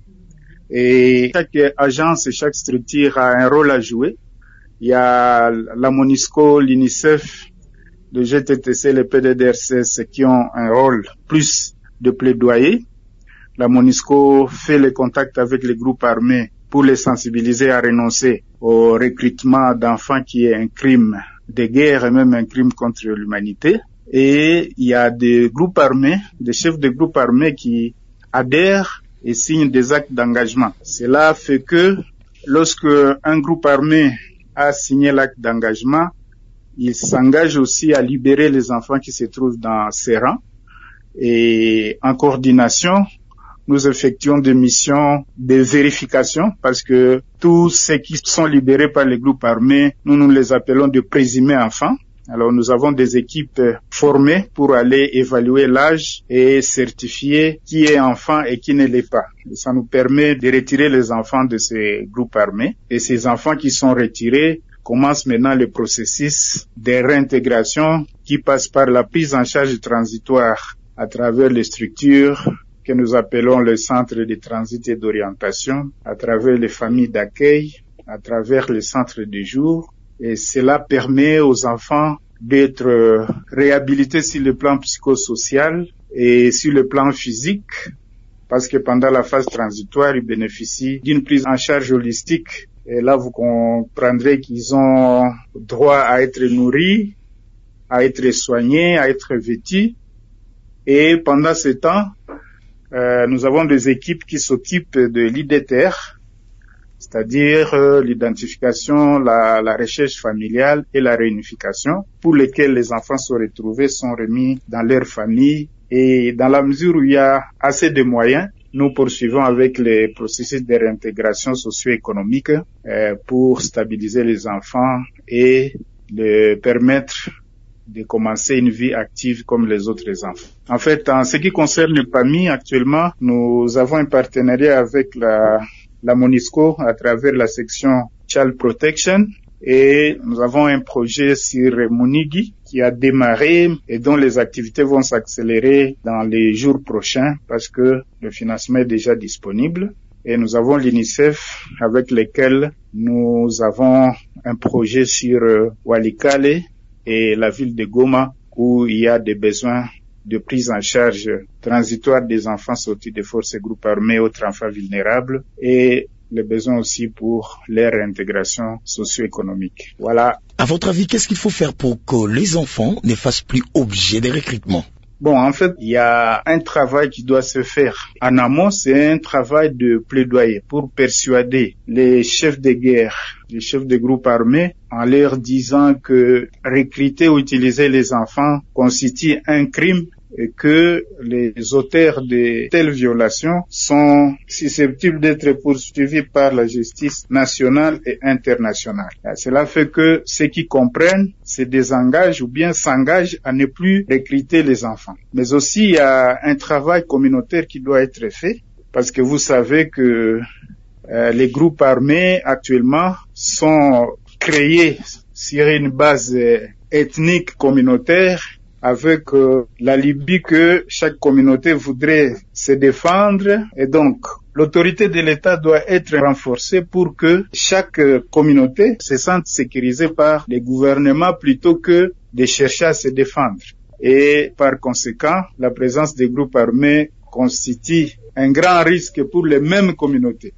et chaque agence et chaque structure a un rôle à jouer. Il y a la MONUSCO, l'UNICEF, le G T T C, le P D D R C S qui ont un rôle plus de plaidoyer. La MONUSCO fait les contacts avec les groupes armés pour les sensibiliser à renoncer au recrutement d'enfants qui est un crime de guerre et même un crime contre l'humanité. Et il y a des groupes armés, des chefs de groupes armés qui adhèrent et signent des actes d'engagement. Cela fait que lorsque un groupe armé a signé l'acte d'engagement, il s'engage aussi à libérer les enfants qui se trouvent dans ses rangs. Et en coordination, nous effectuons des missions de vérification parce que tous ceux qui sont libérés par les groupes armés, nous nous les appelons de présumés enfants. Alors nous avons des équipes formées pour aller évaluer l'âge et certifier qui est enfant et qui ne l'est pas. Et ça nous permet de retirer les enfants de ces groupes armés. Et ces enfants qui sont retirés commencent maintenant le processus de réintégration qui passe par la prise en charge transitoire à travers les structures que nous appelons le centre de transit et d'orientation, à travers les familles d'accueil, à travers les centres de jour. Et cela permet aux enfants d'être réhabilités sur le plan psychosocial et sur le plan physique, parce que pendant la phase transitoire, ils bénéficient d'une prise en charge holistique. Et là, vous comprendrez qu'ils ont droit à être nourris, à être soignés, à être vêtus. Et pendant ce temps, euh, nous avons des équipes qui s'occupent de l'I D T R, c'est-à-dire euh, l'identification, la, la recherche familiale et la réunification, pour lesquelles les enfants sont retrouvés, sont remis dans leur famille. Et dans la mesure où il y a assez de moyens, nous poursuivons avec les processus de réintégration socio-économique euh, pour stabiliser les enfants et les permettre de commencer une vie active comme les autres enfants. En fait, en ce qui concerne le P A M I, actuellement, nous avons un partenariat avec la la MONUSCO à travers la section Child Protection et nous avons un projet sur Monigi qui a démarré et dont les activités vont s'accélérer dans les jours prochains parce que le financement est déjà disponible. Et nous avons l'UNICEF avec lequel nous avons un projet sur Walikale et la ville de Goma où il y a des besoins de prise en charge transitoire des enfants sortis des forces et groupes armés, autres enfants vulnérables, et les besoins aussi pour leur réintégration socio-économique. Voilà. À votre avis, qu'est-ce qu'il faut faire pour que les enfants ne fassent plus objet des recrutements? Bon, en fait, il y a un travail qui doit se faire. En amont, c'est un travail de plaidoyer pour persuader les chefs de guerre, les chefs de groupes armés, en leur disant que recruter ou utiliser les enfants constitue un crime et que les auteurs de telles violations sont susceptibles d'être poursuivis par la justice nationale et internationale. Cela fait que ceux qui comprennent se désengagent ou bien s'engagent à ne plus recruter les enfants. Mais aussi, il y a un travail communautaire qui doit être fait parce que vous savez que euh, les groupes armés actuellement sont créés sur une base euh, ethnique communautaire avec euh, la Libye que chaque communauté voudrait se défendre et donc l'autorité de l'État doit être renforcée pour que chaque euh, communauté se sente sécurisée par les gouvernements plutôt que de chercher à se défendre. Et par conséquent, la présence des groupes armés constitue un grand risque pour les mêmes communautés.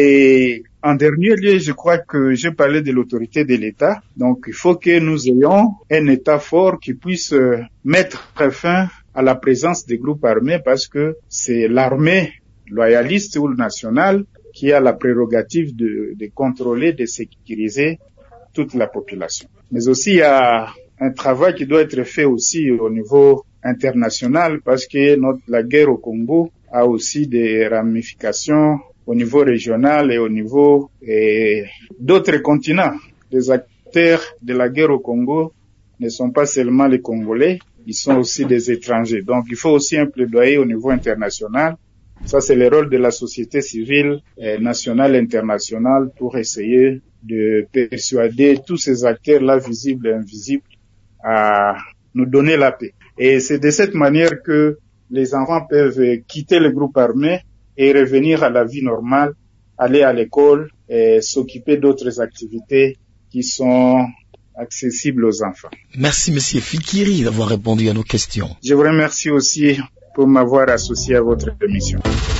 Et en dernier lieu, je crois que j'ai parlé de l'autorité de l'État. Donc, il faut que nous ayons un État fort qui puisse mettre fin à la présence des groupes armés parce que c'est l'armée loyaliste ou nationale qui a la prérogative de, de contrôler, de sécuriser toute la population. Mais aussi, il y a un travail qui doit être fait aussi au niveau international parce que notre, la guerre au Congo a aussi des ramifications au niveau régional et au niveau et d'autres continents. Les acteurs de la guerre au Congo ne sont pas seulement les Congolais, ils sont aussi des étrangers. Donc il faut aussi un plaidoyer au niveau international Ça, c'est le rôle de la société civile eh, nationale et internationale pour essayer de persuader tous ces acteurs-là, visibles et invisibles, à nous donner la paix. Et c'est de cette manière que les enfants peuvent quitter le groupe armé et revenir à la vie normale, aller à l'école et s'occuper d'autres activités qui sont accessibles aux enfants. Merci, Monsieur Fikiri, d'avoir répondu à nos questions. Je vous remercie aussi pour m'avoir associé à votre émission.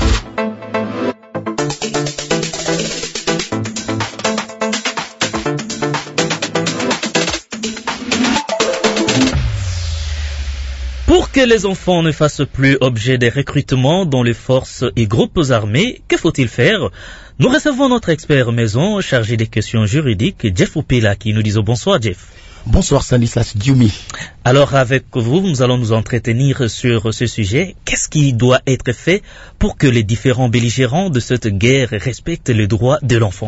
Pour que les enfants ne fassent plus objet des recrutements dans les forces et groupes armés, que faut-il faire? Nous recevons notre expert maison chargé des questions juridiques, Jeff Opela, qui nous dit bonsoir, Jeff. Bonsoir, Stanislas Dioumi. Alors, avec vous, nous allons nous entretenir sur ce sujet. Qu'est-ce qui doit être fait pour que les différents belligérants de cette guerre respectent les droits de l'enfant?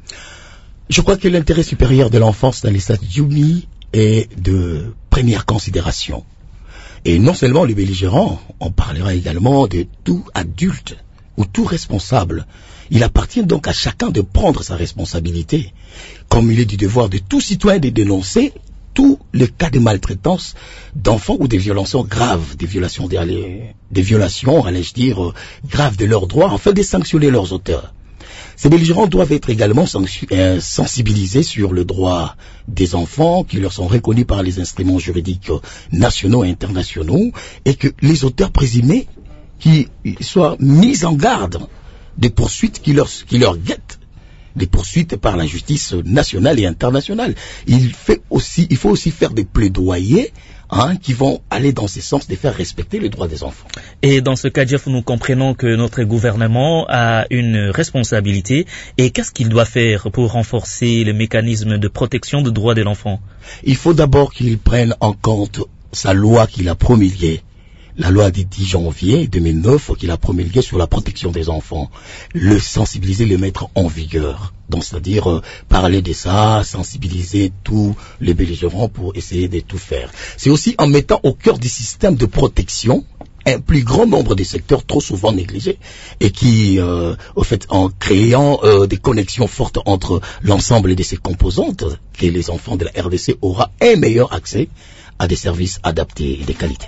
Je crois que l'intérêt supérieur de l'enfant, Stanislas Dioumi, est de première considération. Et non seulement les belligérants, on parlera également de tout adulte ou tout responsable. Il appartient donc à chacun de prendre sa responsabilité, comme il est du devoir de tout citoyen de dénoncer tous les cas de maltraitance d'enfants ou des violations graves, des violations, des, des violations, allais-je dire, graves de leurs droits, afin de sanctionner leurs auteurs. Ces belligérants doivent être également sensibilisés sur le droit des enfants qui leur sont reconnus par les instruments juridiques nationaux et internationaux, et que les auteurs présumés qui soient mis en garde des poursuites qui leur, qui leur guettent, des poursuites par la justice nationale et internationale. Il, fait aussi, il faut aussi faire des plaidoyers hein, qui vont aller dans ce sens de faire respecter les droits des enfants. Et dans ce cas, Jeff, nous comprenons que notre gouvernement a une responsabilité. Et qu'est-ce qu'il doit faire pour renforcer les mécanismes de protection des droits de l'enfant? Il faut d'abord qu'il prenne en compte sa loi qu'il a promulguée. La loi du dix janvier deux mille neuf qu'il a promulguée sur la protection des enfants, le sensibiliser, le mettre en vigueur. Donc, c'est-à-dire euh, parler de ça, sensibiliser tous les belligérants pour essayer de tout faire. C'est aussi en mettant au cœur du système de protection un plus grand nombre de secteurs trop souvent négligés et qui, euh, au fait, en créant euh, des connexions fortes entre l'ensemble de ces composantes, que les enfants de la R D C auront un meilleur accès à des services adaptés et de qualité.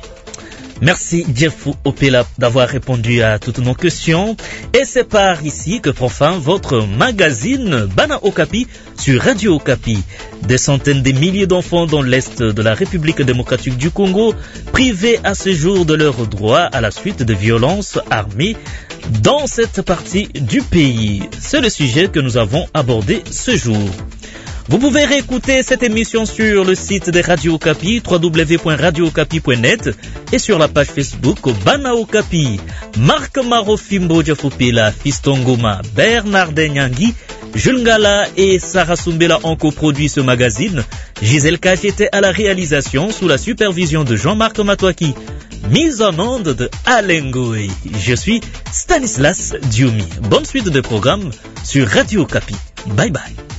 Merci Jeff Opela d'avoir répondu à toutes nos questions. Et c'est par ici que prend fin votre magazine Bana Okapi sur Radio Okapi. Des centaines de milliers d'enfants dans l'Est de la République démocratique du Congo, privés à ce jour de leurs droits à la suite de violences armées dans cette partie du pays. C'est le sujet que nous avons abordé ce jour. Vous pouvez réécouter cette émission sur le site de Radio Okapi, w w w point radio okapi point net, et sur la page Facebook Bana Okapi. Marc Marofimbo Jafopela, Fiston Goma, Bernard Nyangi, Jules Ngala et Sarah Sumbela ont coproduit ce magazine. Gisèle Cage était à la réalisation sous la supervision de Jean-Marc Matouaki. Mise en onde de Alain Goé. Je suis Stanislas Dioumi. Bonne suite de programmes sur Radio Okapi. Bye bye.